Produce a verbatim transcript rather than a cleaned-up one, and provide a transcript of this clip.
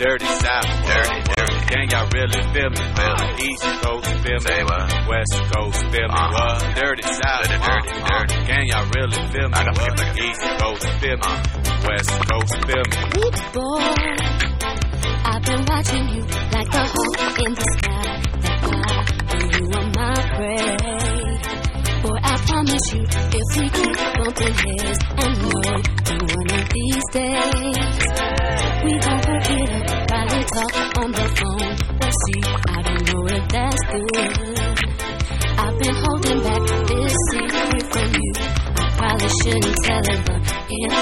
dirty south, dirty, dirty. Can y'all really feel me? Uh, East Coast feel me, West Coast feel me. Uh, what? Dirty south, dirty, dirty, uh, dirty. Can y'all really feel me? What? East Coast feel me, West Coast feel me. Ooh, boy, I've been watching you like the hawk in the sky. That's why you are my prey. Boy, I promise you, if we keep bumping heads, I know that one of these days we gon' hook it up, probably talk on the phone. But see, I don't know if that's good. I've been holding back this secret from you. I probably shouldn't tell it, but it's